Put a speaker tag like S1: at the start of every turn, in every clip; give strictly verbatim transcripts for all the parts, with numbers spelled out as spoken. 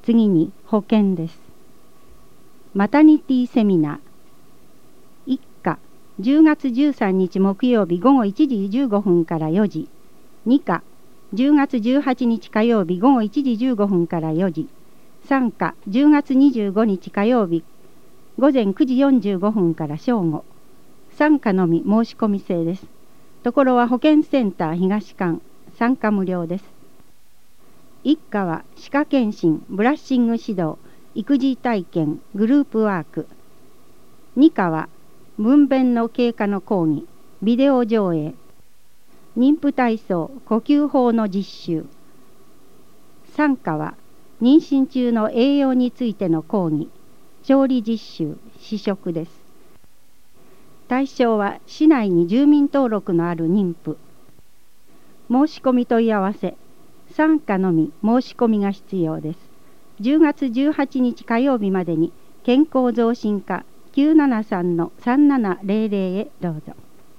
S1: 次に保険です。マタニティセミナー。一課、じゅうがつじゅうさんにち木曜日午後いちじじゅうごふんからよじ。二課、じゅうがつじゅうはちにち火曜日午後いちじじゅうごふんからよじ。三課、じゅうがつにじゅうごにち火曜日午前くじよんじゅうごふんから正午。参加のみ申し込み制です。ところは保健センター東館、参加無料です。一課は歯科検診、ブラッシング指導、育児体験、グループワーク。二課は分娩の経過の講義、ビデオ上映、妊婦体操、呼吸法の実習。三課は妊娠中の栄養についての講義、調理実習、試食です。対象は市内に住民登録のある妊婦。申し込み問い合わせ、参加のみ申し込みが必要です。じゅうがつじゅうはちにち火曜日までに健康増進課 きゅうななさんのさんななゼロゼロ へどうぞ。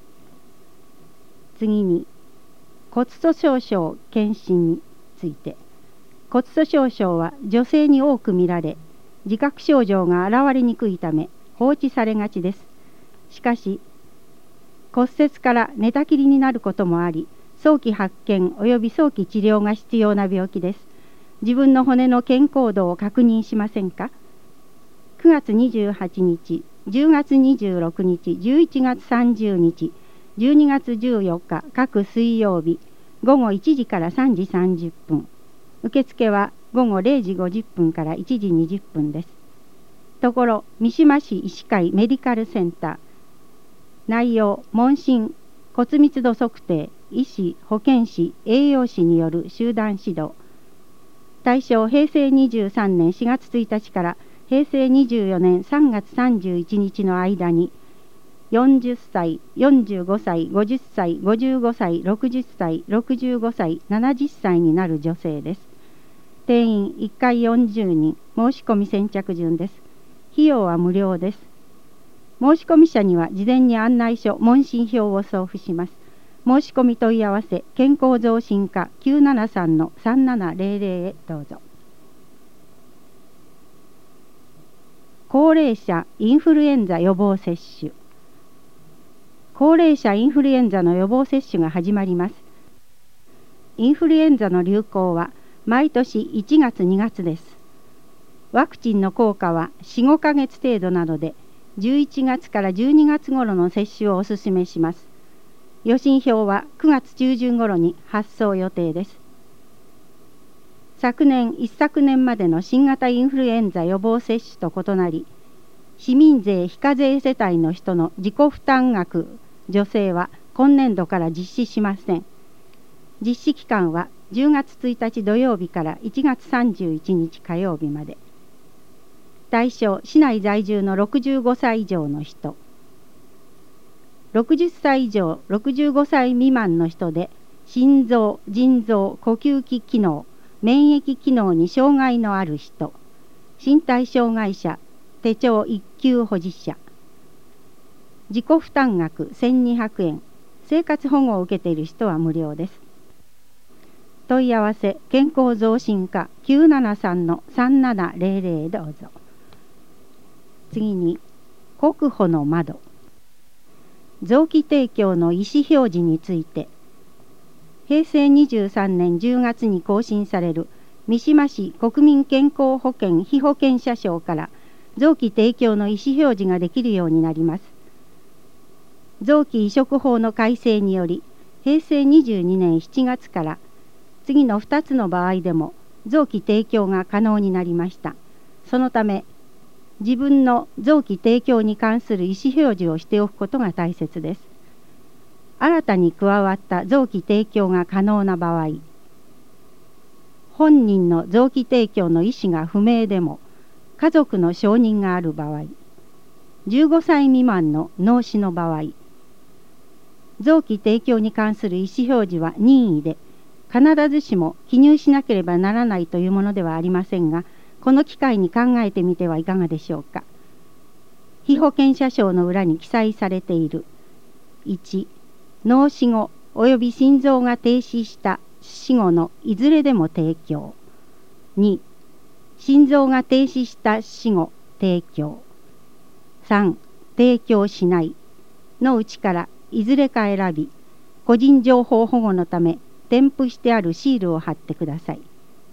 S1: 次に骨粗しょう症検診について。骨粗しょう症は女性に多く見られ、自覚症状が現れにくいため放置されがちです。しかし骨折から寝たきりになることもあり、早期発見及び早期治療が必要な病気です。自分の骨の健康度を確認しませんか？くがつにじゅうはちにち、じゅうがつにじゅうろくにち、じゅういちがつさんじゅうにち、じゅうにがつじゅうよっか各水曜日午後いちじからさんじさんじゅっぷん。受付は午後れいじごじゅっぷんからいちじにじゅっぷんです。ところ三島市医師会メディカルセンター。内容、問診、骨密度測定、医師、保健師、栄養士による集団指導。対象、へいせいにじゅうさんねんしがつついたちからへいせいにじゅうよねんさんがつさんじゅういちにちの間に、よんじゅっさい、よんじゅうごさい、ごじゅっさい、ごじゅうごさい、ろくじゅっさい、ろくじゅうごさい、ななじゅっさいになる女性です。定員いっかいよんじゅうにん、申し込み先着順です。費用は無料です。申し込み者には事前に案内書、問診票を送付します。申し込み問い合わせ、健康増進課 きゅうななさんのさんななゼロゼロ へどうぞ。高齢者インフルエンザ予防接種。高齢者インフルエンザの予防接種が始まります。インフルエンザの流行は毎年いちがつにがつです。ワクチンの効果はよん、ごかげつ程度なので、じゅういちがつからじゅうにがつ頃の接種をお勧めします。予診票はくがつちゅうじゅん頃に発送予定です。昨年一昨年までの新型インフルエンザ予防接種と異なり、市民税非課税世帯の人の自己負担額助成は今年度から実施しません。実施期間はじゅうがつついたち土曜日からいちがつさんじゅういちにち火曜日まで。対象、市内在住のろくじゅうごさい以上の人。ろくじゅっさい以上、ろくじゅうごさい未満の人で、心臓、腎臓、呼吸器機能、免疫機能に障害のある人、身体障害者、手帳一級保持者。自己負担額せんにひゃくえん、生活保護を受けている人は無料です。問い合わせ、健康増進課 きゅうななさんのさんななゼロゼロ へどうぞ。次に、国保の窓。臓器提供の意思表示について、へいせいにじゅうさんねんじゅうがつに更新される三島市国民健康保険被保険者証から臓器提供の意思表示ができるようになります。臓器移植法の改正により、へいせいにじゅうにねんしちがつから次のふたつの場合でも臓器提供が可能になりました。そのため、自分の臓器提供に関する意思表示をしておくことが大切です。新たに加わった臓器提供が可能な場合、本人の臓器提供の意思が不明でも、家族の承認がある場合、じゅうごさい未満の脳死の場合、臓器提供に関する意思表示は任意で、必ずしも記入しなければならないというものではありませんが、この機会に考えてみてはいかがでしょうか。被保険者証の裏に記載されているいち、脳死後および心臓が停止した死後のいずれでも提供。に、 心臓が停止した死後提供。さん、提供しないのうちからいずれか選び、個人情報保護のため添付してあるシールを貼ってください。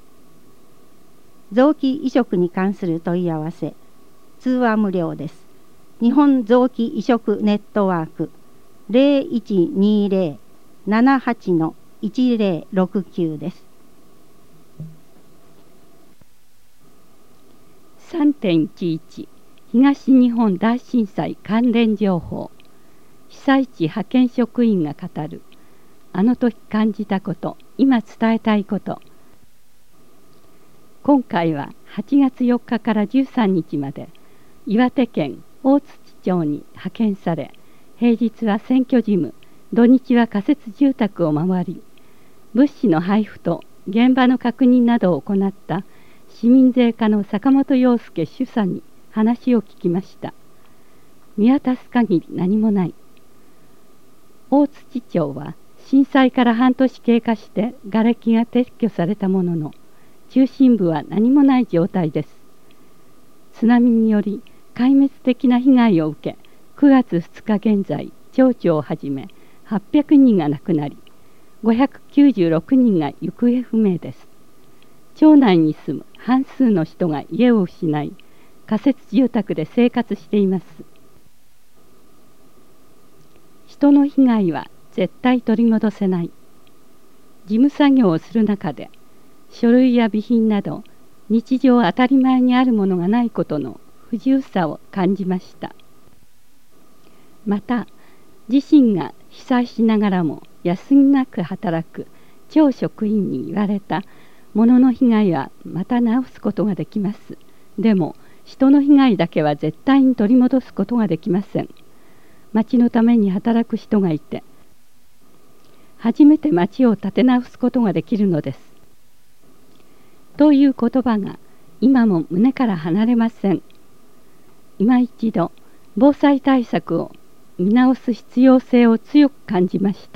S1: 臓器移植に関する問い合わせ、通話無料です。日本臓器移植ネットワーク ゼロいちにゼロ ななはち いちゼロろくきゅう です。
S2: さんてんいちいち 東日本大震災関連情報。被災地派遣職員が語るあの時感じたこと、今伝えたいこと。今回ははちがつよっかからじゅうさんにちまで岩手県大槌町に派遣され、平日は選挙事務、土日は仮設住宅を回り、物資の配布と現場の確認などを行った市民税課の坂本洋介主査に話を聞きました。見渡す限り何もない。大槌町は震災から半年経過して瓦礫が撤去されたものの、中心部は何もない状態です。津波により壊滅的な被害を受け、くがつふつか現在、町長をはじめはっぴゃくにんが亡くなり、ごひゃくきゅうじゅうろくにんが行方不明です。町内に住む半数の人が家を失い、仮設住宅で生活しています。人の被害は絶対取り戻せない。事務作業をする中で、書類や備品など日常当たり前にあるものがないことの不自由さを感じました。また、自身が被災しながらも休みなく働く町職員に言われた物の被害はまた直すことができます。でも人の被害だけは絶対に取り戻すことができません。町のために働く人がいて、初めて町を立て直すことができるのです。という言葉が今も胸から離れません。今一度防災対策を見直す必要性を強く感じました。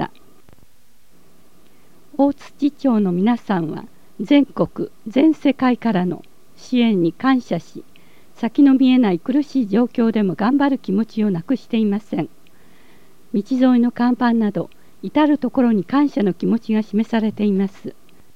S2: 大槌町の皆さんは全国全世界からの支援に感謝し、先の見えない苦しい状況でも頑張る気持ちをなくしていません。道沿いの看板など至る所に感謝の気持ちが示されています。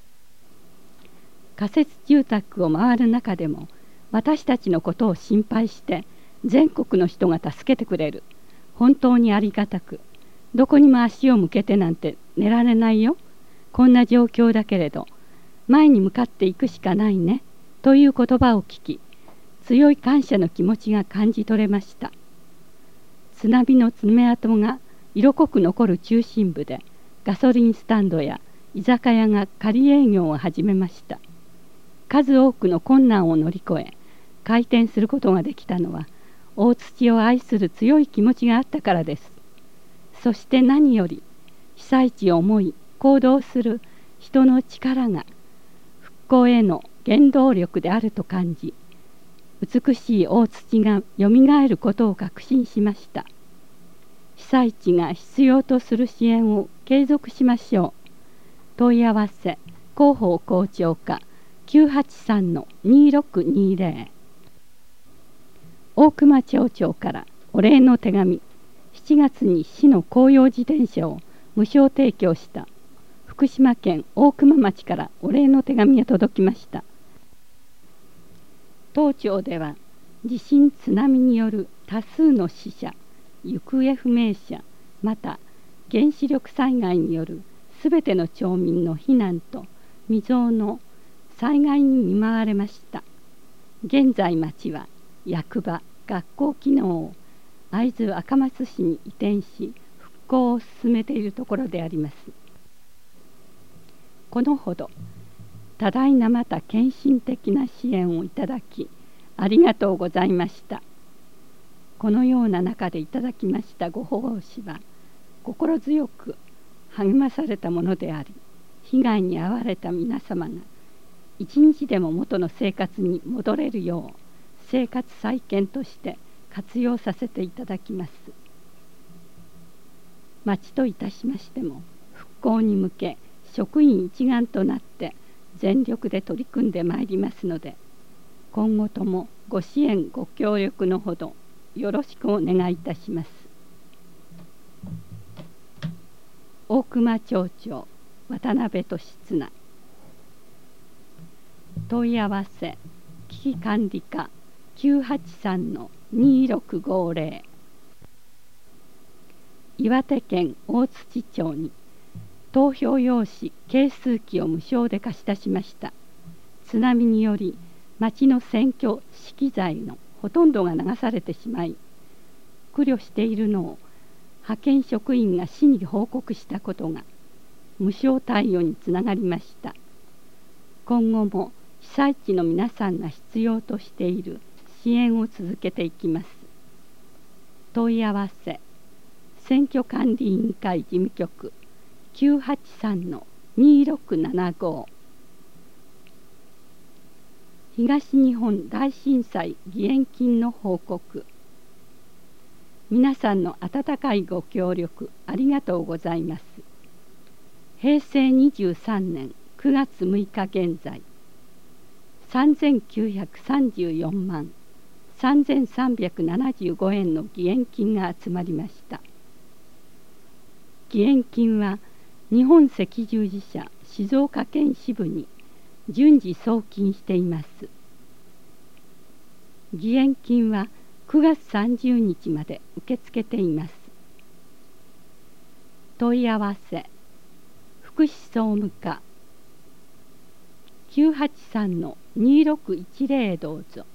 S2: 仮設住宅を回る中でも、私たちのことを心配して全国の人が助けてくれる。本当にありがたく、どこにも足を向けてなんて寝られないよ。こんな状況だけれど前に向かっていくしかないね、という言葉を聞き、強い感謝の気持ちが感じ取れました。津波の爪痕が色濃く残る中心部で、ガソリンスタンドや居酒屋が仮営業を始めました。数多くの困難を乗り越え開店することができたのは、大槌を愛する強い気持ちがあったからです。そして何より被災地を思い行動する人の力が復興への原動力であると感じ、美しい大槌がよみがえることを確信しました。被災地が必要とする支援を継続しましょう。問い合わせ広報広聴課 きゅうはちさん にろくにゼロ。大熊町長からお礼の手紙。しちがつに市の公用自転車を無償提供した福島県大熊町からお礼の手紙が届きました。当町では地震津波による多数の死者、行方不明者、また原子力災害によるすべての町民の避難と未曾有の災害に見舞われました。現在町は役場、学校機能を会津若松市に移転し、復興を進めているところであります。このほど多大なまた献身的な支援をいただきありがとうございました。このような中でいただきましたご奉仕は心強く励まされたものであり、被害に遭われた皆様が一日でも元の生活に戻れるよう生活再建として活用させていただきます。町といたしましても復興に向け職員一丸となって全力で取り組んでまいりますので、 今後ともご支援ご協力のほどよろしくお願いいたします。大熊町長渡辺俊綱。問い合わせ危機管理課 きゅうはちさんのにろくごぜろ。岩手県大槌町に投票用紙計数機を無償で貸し出しました。津波により町の選挙資機材のほとんどが流されてしまい、苦慮しているのを派遣職員が市に報告したことが無償対応につながりました。今後も被災地の皆さんが必要としている支援を続けていきます。問い合わせ選挙管理委員会事務局 きゅうはちさんのにろくななご。東日本大震災義援金の報告。皆さんの温かいご協力ありがとうございます。へいせいにじゅうさんねんくがつむいか現在、さんぜんきゅうひゃくさんじゅうよんまんさんぜんさんびゃくななじゅうごえんの義援金が集まりました。義援金は日本赤十字社静岡県支部に順次送金しています。義援金はくがつさんじゅうにちまで受け付けています。問い合わせ福祉総務課 きゅうはちさんのにろくいちぜろ どうぞ。